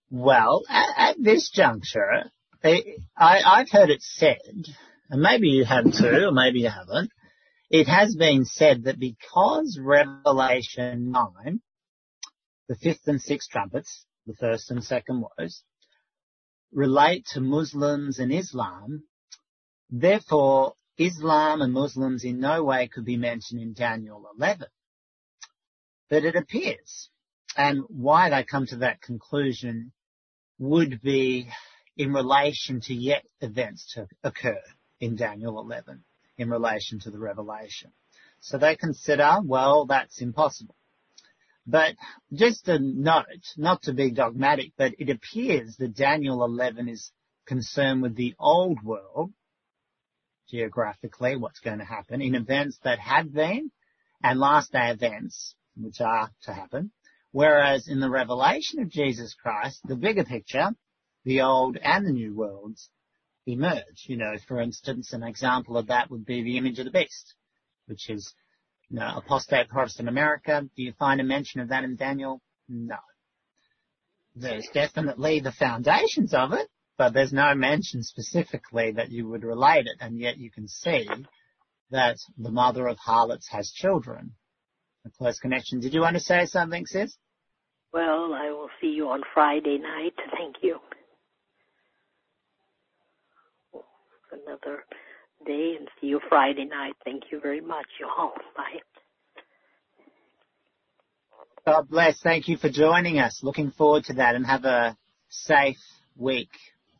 Well, at this juncture, I've heard it said, and maybe you have too, or maybe you haven't, it has been said that because Revelation 9, the fifth and sixth trumpets, the first and second woes, relate to Muslims and Islam, therefore Islam and Muslims in no way could be mentioned in Daniel 11. But it appears, and why they come to that conclusion would be in relation to yet events to occur in Daniel 11, in relation to the revelation. So they consider, well, that's impossible. But just a note, not to be dogmatic, but it appears that Daniel 11 is concerned with the old world, geographically, what's going to happen, in events that have been, and last day events, which are to happen. Whereas in the revelation of Jesus Christ, the bigger picture, the old and the new worlds emerge. You know, for instance, an example of that would be the image of the beast, which is, you know, apostate Protestant America. Do you find a mention of that in Daniel? No. There's definitely the foundations of it, but there's no mention specifically that you would relate it, and yet you can see that the mother of harlots has children. A close connection. Did you want to say something, sis? Well, I will see you on Friday night. Thank you. Another day, and see you Friday night. Thank you very much, y'all. Bye. God bless. Thank you for joining us. Looking forward to that, and have a safe week.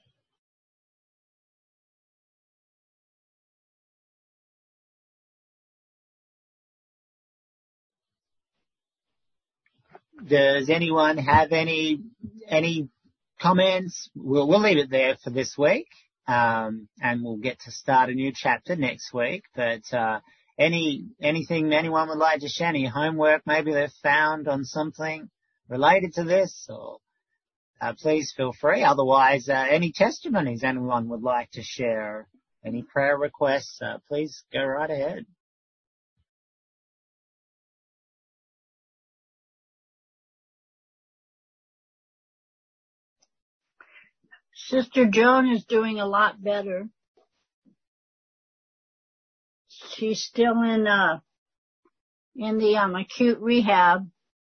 Does anyone have any comments? We'll leave it there for this week, and we'll get to start a new chapter next week. But anything anyone would like to share, any homework maybe they've found on something related to this, or please feel free. Otherwise, any testimonies anyone would like to share, any prayer requests, please go right ahead. Sister Joan is doing a lot better. She's still in the acute rehab.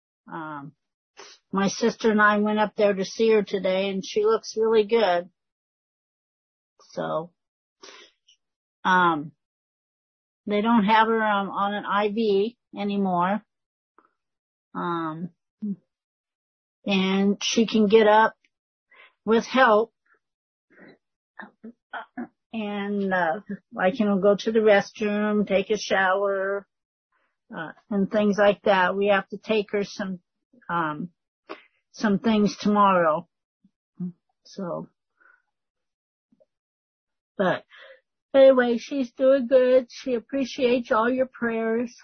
My sister and I went up there to see her today, and she looks really good. So, they don't have her on an IV anymore. And she can get up with help. And I can go to the restroom, take a shower, and things like that. We have to take her some things tomorrow. So, but anyway, she's doing good. She appreciates all your prayers.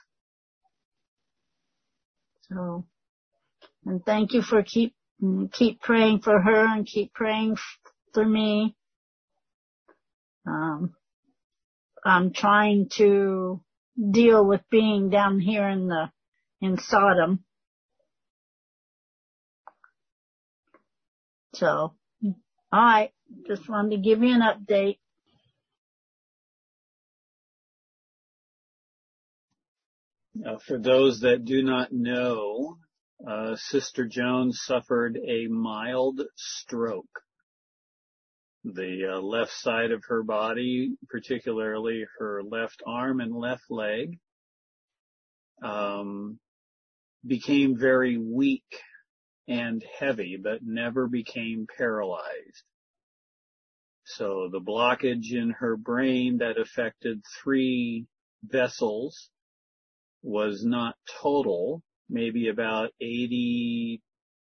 So, and thank you for keep praying for her and keep praying for me. I'm trying to deal with being down here in Sodom. So, alright, just wanted to give you an update. For those that do not know, Sister Jones suffered a mild stroke. The left side of her body, particularly her left arm and left leg, became very weak and heavy, but never became paralyzed. So the blockage in her brain that affected 3 vessels was not total, maybe about 80%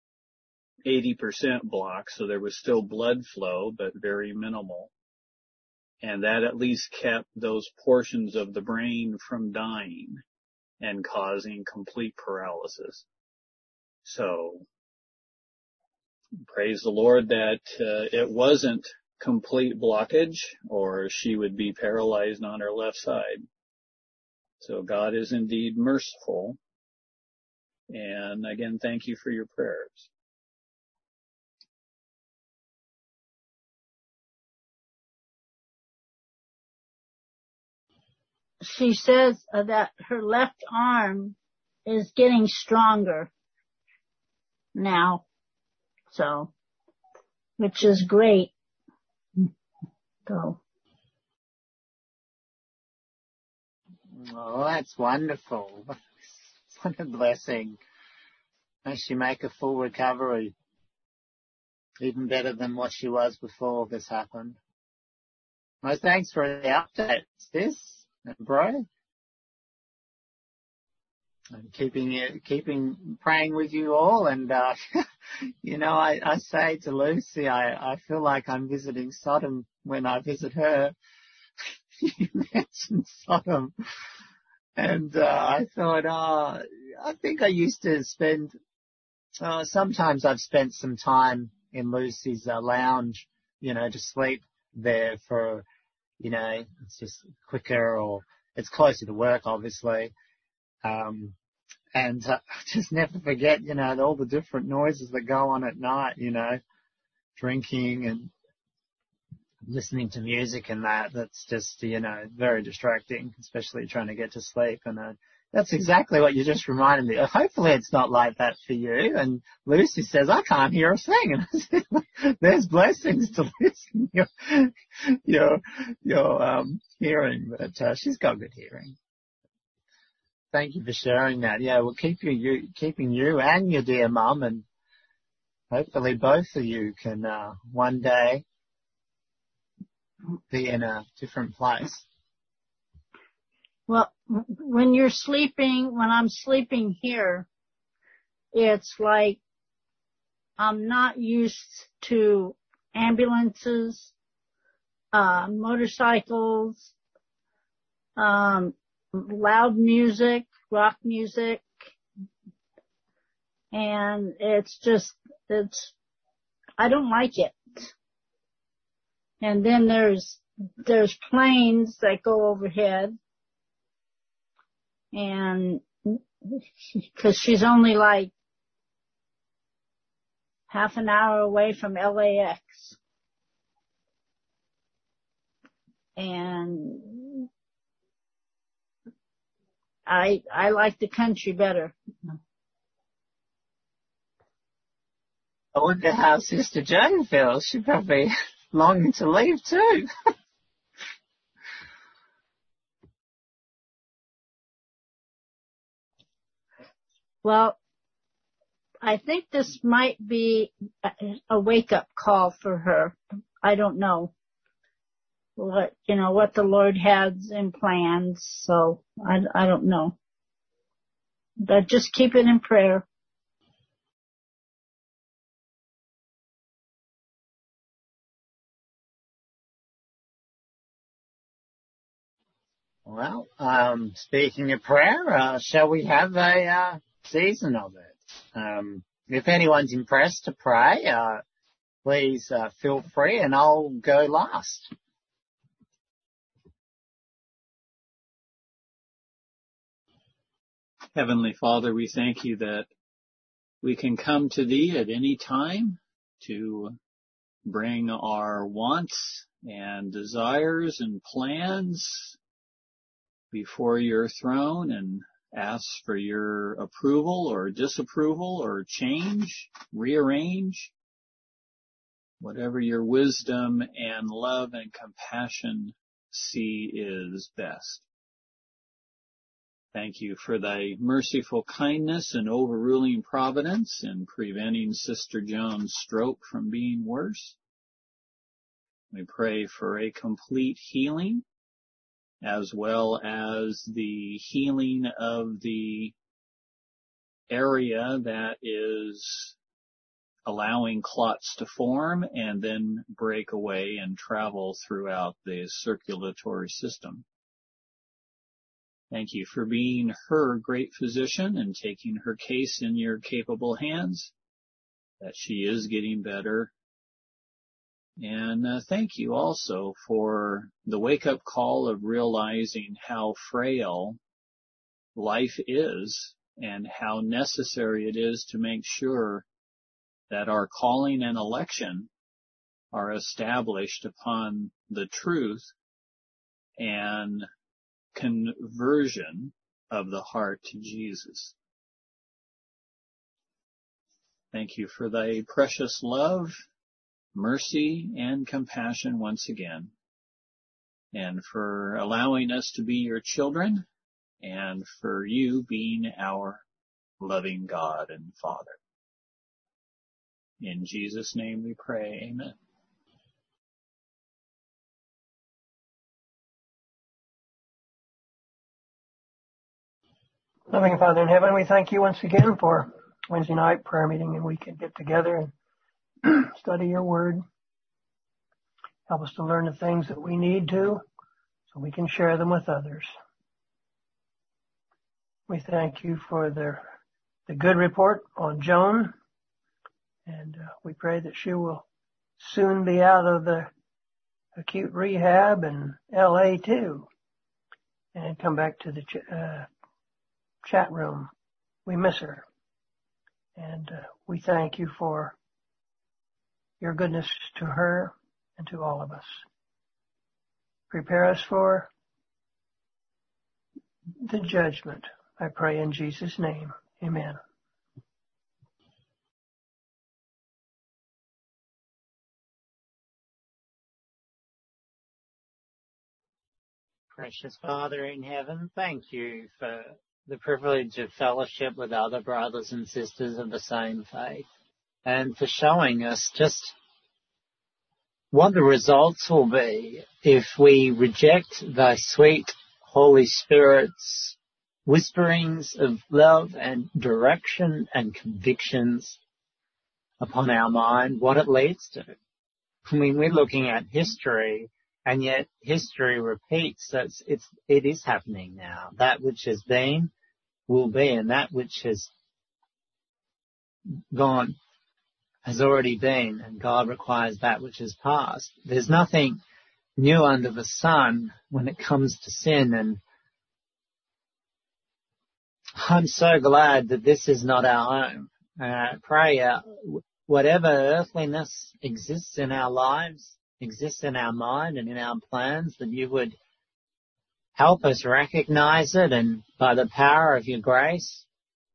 blocked, so there was still blood flow, but very minimal. And that at least kept those portions of the brain from dying and causing complete paralysis. So, praise the Lord that it wasn't complete blockage, or she would be paralyzed on her left side. So God is indeed merciful. And again, thank you for your prayers. she says that her left arm is getting stronger now, so, which is great. So. Oh, that's wonderful. What a blessing. May she make a full recovery, even better than what she was before this happened. Well, thanks for the update, sis and bro. I'm keeping praying with you all, and you know, I say to Lucy, I feel like I'm visiting Sodom when I visit her. You mentioned Sodom, and I thought, I think I used to spend. Sometimes I've spent some time in Lucy's lounge, you know, to sleep there for, you know, it's just quicker, or it's closer to work, obviously. And I just never forget, you know, all the different noises that go on at night, you know, drinking and listening to music and that's just, you know, very distracting, especially trying to get to sleep. And that's exactly what you just reminded me of. Hopefully it's not like that for you. And Lucy says, I can't hear a thing. And I said, there's blessings to listen your hearing, but she's got good hearing. Thank you for sharing that. Yeah, we'll keeping you and your dear mum, and hopefully both of you can one day be in a different place. Well, when I'm sleeping here, it's like I'm not used to ambulances, motorcycles, loud music, rock music, and I don't like it. And then there's planes that go overhead, and because she's only like half an hour away from LAX, and I like the country better. I wonder how Sister Joan feels. She probably longing to leave too. Well, I think this might be a wake-up call for her. I don't know what the Lord has in plans, so I don't know. But just keep it in prayer. Well, speaking of prayer, shall we have a season of it? If anyone's impressed to pray, please feel free, and I'll go last. Heavenly Father, we thank you that we can come to Thee at any time to bring our wants and desires and plans before your throne and ask for your approval or disapproval or change, rearrange, whatever your wisdom and love and compassion see is best. Thank you for thy merciful kindness and overruling providence in preventing Sister Joan's stroke from being worse. We pray for a complete healing, as well as the healing of the area that is allowing clots to form and then break away and travel throughout the circulatory system. Thank you for being her great physician and taking her case in your capable hands, that she is getting better. And thank you also for the wake-up call of realizing how frail life is and how necessary it is to make sure that our calling and election are established upon the truth and conversion of the heart to Jesus. Thank you for thy precious love, mercy, and compassion once again, and for allowing us to be your children, and for you being our loving God and Father. In Jesus' name we pray, amen. Loving Father in heaven, we thank you once again for Wednesday night prayer meeting, and we can get together and study your word. Help us to learn the things that we need to so we can share them with others. We thank you for the good report on Joan, and we pray that she will soon be out of the acute rehab in LA too, and come back to the chat room. We miss her, and we thank you for your goodness to her and to all of us. Prepare us for the judgment, I pray in Jesus' name. Amen. Precious Father in heaven, thank you for the privilege of fellowship with other brothers and sisters of the same faith, and for showing us just what the results will be if we reject thy sweet Holy Spirit's whisperings of love and direction and convictions upon our mind, what it leads to. I mean, we're looking at history, and yet history repeats. So it is happening now. That which has been will be, and that which has gone has already been, and God requires that which is past. There's nothing new under the sun when it comes to sin, and I'm so glad that this is not our home. I pray whatever earthliness exists in our lives, exists in our mind and in our plans, that you would help us recognize it, and by the power of your grace,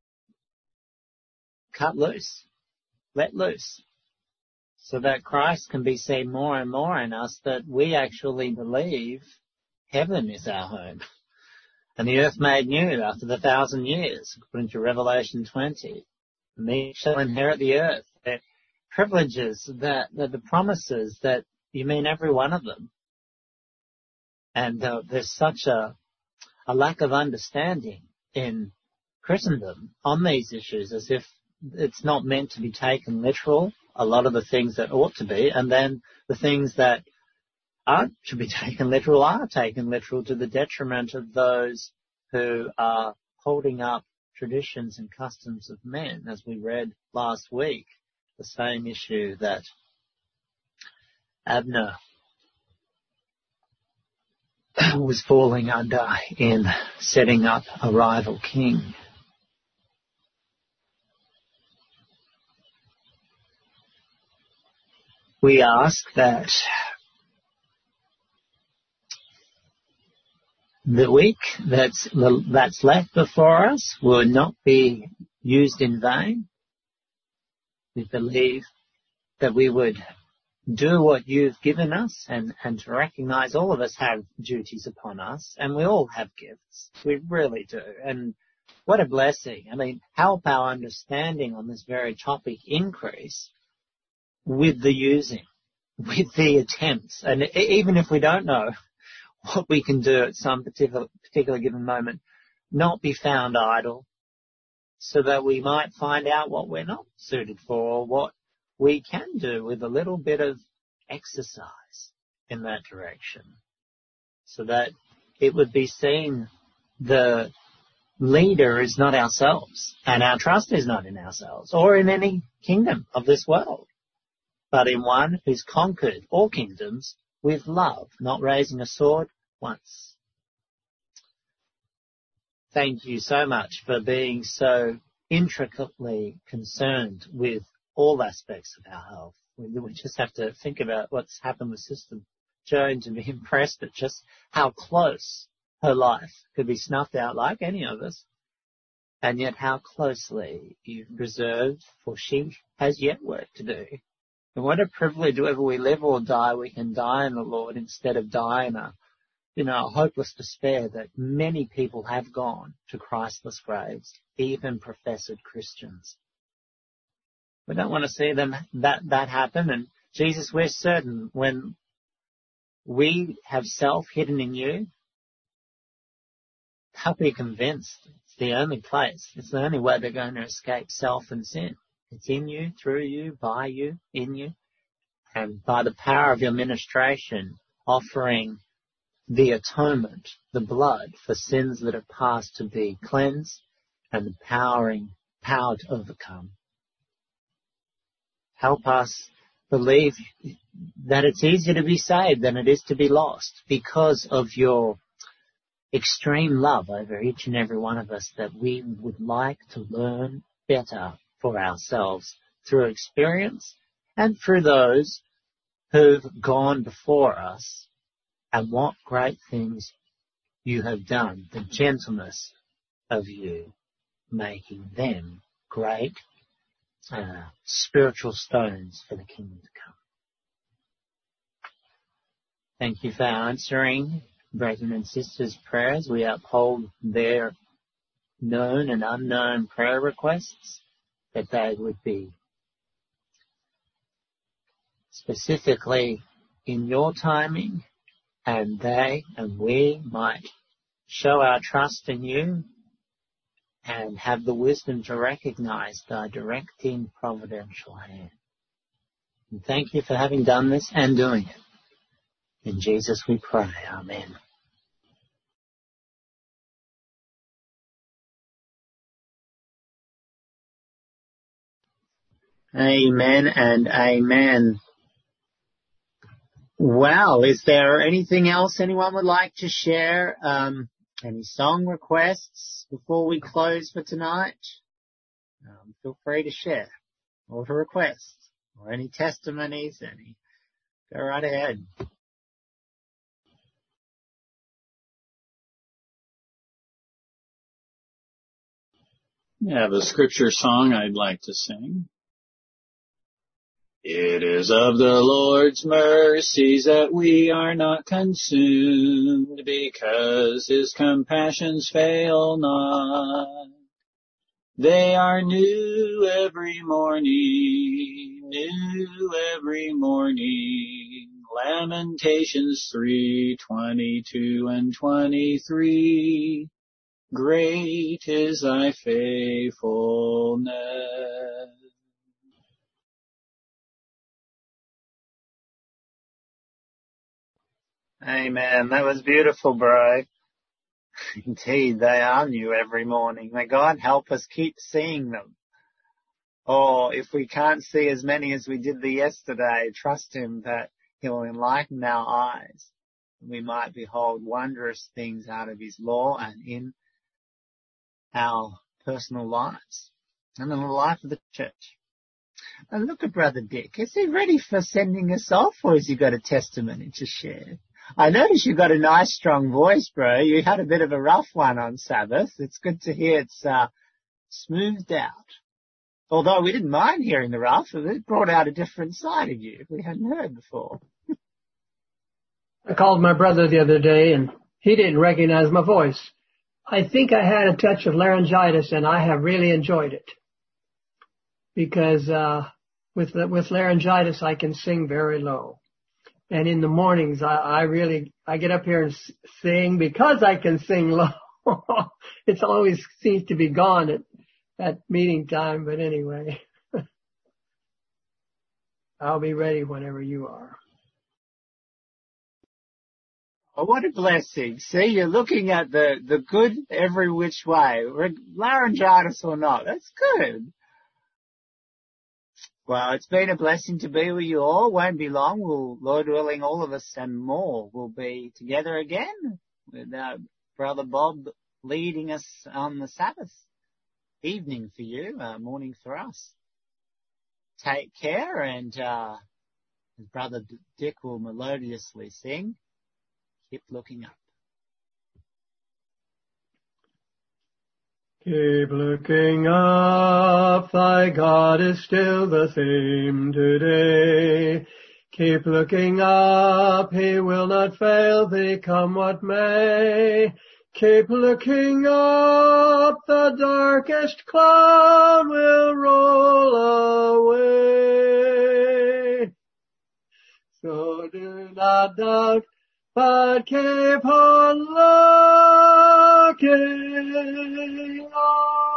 cut loose, let loose, so that Christ can be seen more and more in us, that we actually believe heaven is our home, and the earth made new after the 1,000 years, according to Revelation 20. The meek shall inherit the earth. They're privileges, that the promises, that you mean every one of them. And there's such a lack of understanding in Christendom on these issues, as if it's not meant to be taken literal, a lot of the things that ought to be, and then the things that aren't to be taken literal are taken literal, to the detriment of those who are holding up traditions and customs of men, as we read last week, the same issue that Abner was falling under in setting up a rival king. We ask that the week that's left before us will not be used in vain. We believe that we would do what you've given us, and to recognize all of us have duties upon us, and we all have gifts. We really do. And what a blessing. I mean, help our understanding on this very topic increase with the using, with the attempts. And even if we don't know what we can do at some particular given moment, not be found idle, so that we might find out what we're not suited for, or what we can do with a little bit of exercise in that direction, so that it would be seen the leader is not ourselves, and our trust is not in ourselves or in any kingdom of this world, but in one who's conquered all kingdoms with love, not raising a sword once. Thank you so much for being so intricately concerned with all aspects of our health. We just have to think about what's happened with Sister Joan to be impressed at just how close her life could be snuffed out like any of us, and yet how closely you've preserved, for she has yet work to do. And what a privilege, whether we live or die, we can die in the Lord instead of die in a hopeless despair that many people have gone to Christless graves, even professed Christians. We don't want to see that happen. And Jesus, we're certain when we have self hidden in you, they'll be convinced it's the only place. It's the only way they're going to escape self and sin. It's in you, through you, by you, in you. And by the power of your ministration, offering the atonement, the blood for sins that are past to be cleansed, and the power to overcome. Help us believe that it's easier to be saved than it is to be lost because of your extreme love over each and every one of us, that we would like to learn better for ourselves through experience and through those who've gone before us and what great things you have done, the gentleness of you making them great spiritual stones for the kingdom to come. Thank you for answering brethren and sisters' prayers. We uphold their known and unknown prayer requests, that they would be specifically in your timing, and they and we might show our trust in you and have the wisdom to recognize thy directing providential hand. And thank you for having done this and doing it. In Jesus we pray. Amen. Amen and amen. Well, is there anything else anyone would like to share? Any song requests before we close for tonight? Feel free to share or to request, or any testimonies, go right ahead. I have a scripture song I'd like to sing. It is of the Lord's mercies that we are not consumed, because his compassions fail not. They are new every morning, new every morning. Lamentations 3:22 and 23. Great is thy faithfulness. Amen. That was beautiful, bro. Indeed, they are new every morning. May God help us keep seeing them. Or if we can't see as many as we did yesterday, trust him that he'll enlighten our eyes. We might behold wondrous things out of his law and in our personal lives and in the life of the church. And look at Brother Dick. Is he ready for sending us off, or has he got a testimony to share? I notice you've got a nice strong voice, bro. You had a bit of a rough one on Sabbath. It's good to hear it's smoothed out. Although we didn't mind hearing the rough, it brought out a different side of you we hadn't heard before. I called my brother the other day, and he didn't recognize my voice. I think I had a touch of laryngitis, and I have really enjoyed it. Because with laryngitis, I can sing very low. And in the mornings, I get up here and sing because I can sing low. It always seems to be gone at meeting time, but anyway. I'll be ready whenever you are. Oh, what a blessing. See, you're looking at the good every which way, laryngitis or not. That's good. Well, it's been a blessing to be with you all. Won't be long. Lord willing, all of us and more will be together again with Brother Bob leading us on the Sabbath evening for you, morning for us. Take care, and as Brother Dick will melodiously sing, keep looking up. Keep looking up, thy God is still the same today. Keep looking up, he will not fail thee, come what may. Keep looking up, the darkest cloud will roll away. So do not doubt, but keep on looking up.